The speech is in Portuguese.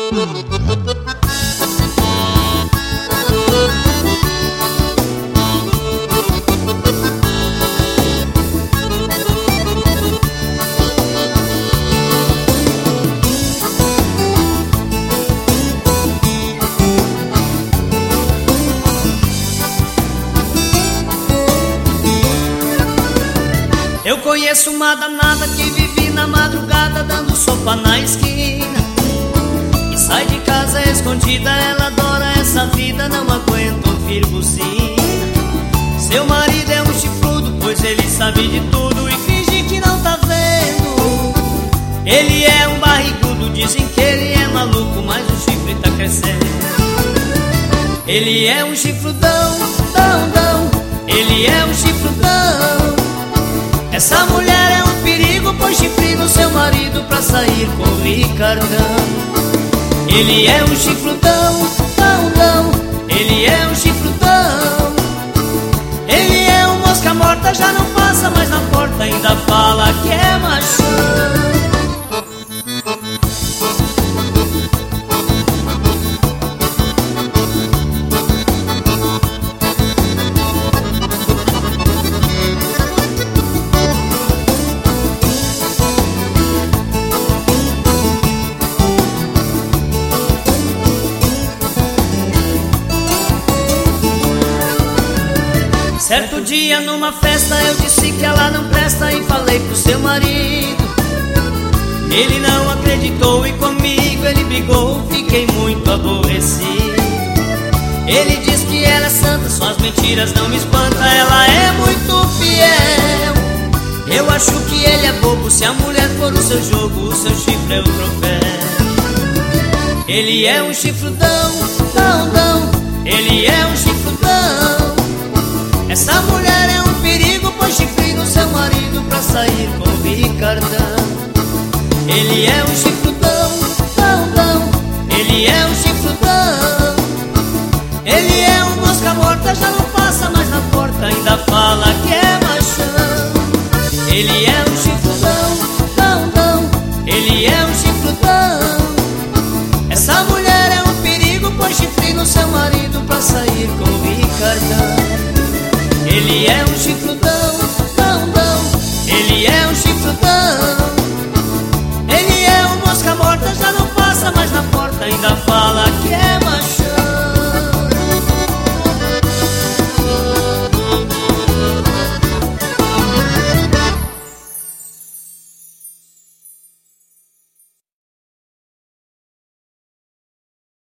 Eu conheço uma danada que vive na madrugada dando sopa na esquina e sai de casa escondida, ela adora essa vida, não aguenta ouvir buzina. Seu marido é um chifrudo, pois ele sabe de tudo e finge que não tá vendo. Ele é um barrigudo, dizem que ele é maluco, mas o chifre tá crescendo. Ele é um chifrudão, dão, dão. Ele é um chifrudão. Essa mulher é um perigo, pois chifre no seu marido pra sair com o Ricardão. Ele é um chifrudão, dão, dão. Ele é um chifrudão. Ele é um mosca morta, já não passa mais na porta, ainda fala que é machão. Certo dia numa festa eu disse que ela não presta e falei pro seu marido. Ele não acreditou e comigo ele brigou, fiquei muito aborrecido. Ele diz que ela é santa, suas mentiras não me espantam, ela é muito fiel. Eu acho que ele é bobo, se a mulher for o seu jogo, o seu chifre é o troféu. Ele é um chifrudão, dão, dão. Ele é um chifrudão. Essa mulher é um perigo, pois chifre no seu marido pra sair com o Ricardão. Ele é um chifrudão, dão, dão. Ele é um chifrudão. Ele é um mosca morta, já não passa mais na porta, ainda fala que é machão. Ele é um chifrudão, dão, dão. Ele é um chifrudão. Essa mulher é um perigo, pois chifre no seu marido pra sair com o Ricardão. Ele é um chifrudão.